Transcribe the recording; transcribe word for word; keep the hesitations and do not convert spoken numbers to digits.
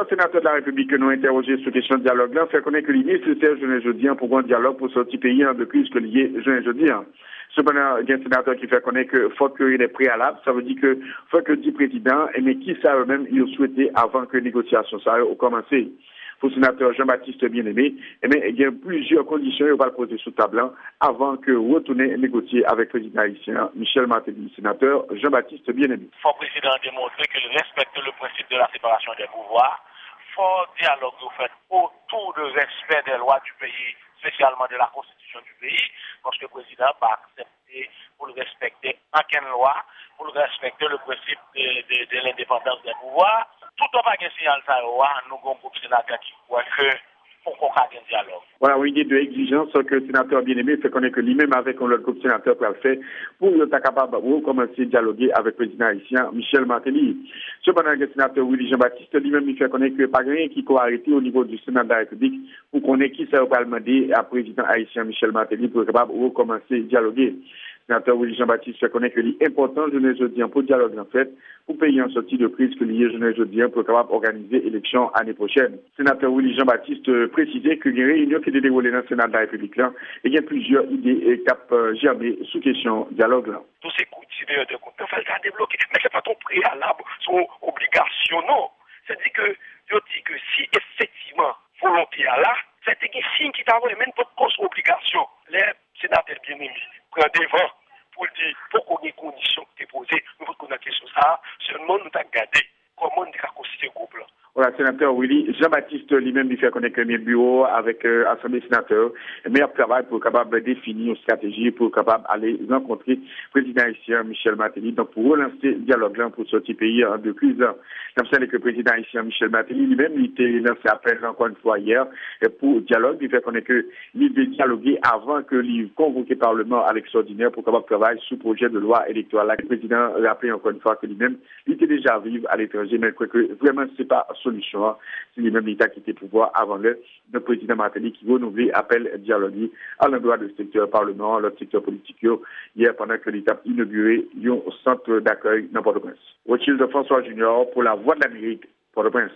Plusieurs sénateurs de la République que nous avons interrogés sur la question de dialogue-là fait connaître que l'idée nécessaire jeudi jeudi pour un dialogue pour sortir pays de crise que lié jeudi jeudi. Cependant, il y a un sénateur qui fait connaître que faut qu'il y ait des préalables. Ça veut dire que faut que le président, mais qui ça eux-mêmes, ils souhaitaient avant que les négociations ça ait commencé. Pour le sénateur Jean-Baptiste Bien-Aimé, eh bien, il y a plusieurs conditions qu'on va le poser sous table avant que retourner négocier avec le président haïtien Michel Martelly. Sénateur Jean-Baptiste Bien-Aimé. Il faut le président démontrer qu'il respecte le principe de la séparation des pouvoirs. Il faut dialogue fait autour du respect des lois du pays, spécialement de la constitution du pays, parce que le président va accepter pour le respecter aucune loi, pour le respecter le principe de, de, de l'indépendance des pouvoirs. Tout en pas de signal, ça, nous avons un groupe sénateur qui croit que pour qu'on ait un dialogue. Voilà, une idée de exigence que le sénateur Bien-Aimé fait connaître que lui-même avec un autre groupe sénateur pour le faire pour être capable de commencer à dialoguer avec le président haïtien Michel Martelly. Cependant, le sénateur Willy Jean-Baptiste lui-même il fait connaître que pas rien qui peut arrêter au niveau du Sénat de la République pour qu'on ait qui ça va demander à président haïtien Michel Martelly pour être capable de commencer à dialoguer. Le sénateur Willy Jean-Baptiste fait connaître que l'important de nos audiences pour dialogue en fait, pour payer en sortie de crise que lié je ne pour capable organiser l'élection l'année prochaine. Le sénateur Willy Jean-Baptiste précisait qu'il y a une réunion qui est déroulée dans le Sénat de la République là, et il y a plusieurs idées et cap germées sous question dialogue là. Tous ces coups de de compte, il faut le débloquer, mais c'est pas ton préalable, son obligation non. C'est-à-dire que je dis que si effectivement volonté là, c'est un signe qui t'a même pas de cause obligation. Les sénateurs Bien-Aimé prennent devant pour dire pourquoi les conditions qui étaient posées, nous voulons connaître sur ça, seulement nous avons regardé comment nous avons constitué le groupe là. Voilà, sénateur Willy Jean-Baptiste lui-même il fait connaître le bureau avec euh, l'Assemblée sénateur, le meilleur travail pour capable définir une stratégie pour capable aller rencontrer le président haïtien Michel Martelly, donc pour relancer le dialogue là pour sortir pays de crise. Comme ça, que le président haïtien Michel Martelly lui-même il était lancé appel encore une fois hier et pour dialogue, il fait connaître que il veut dialoguer avant que il convoque le Parlement à l'extraordinaire pour capable travailler sous projet de loi électorale. Le président rappelé encore une fois que lui-même il était déjà vivre à l'étranger, mais que vraiment c'est pas solution. C'est lui-même l'État qui était pouvoir avant le, le président Martelly qui renouvelle appel dialogue à l'endroit du secteur parlement, le secteur politique hier pendant que l'État inauguré un centre d'accueil dans Port-au-Prince. Rothschild de François Junior pour la Voix de l'Amérique, Port-au-Prince.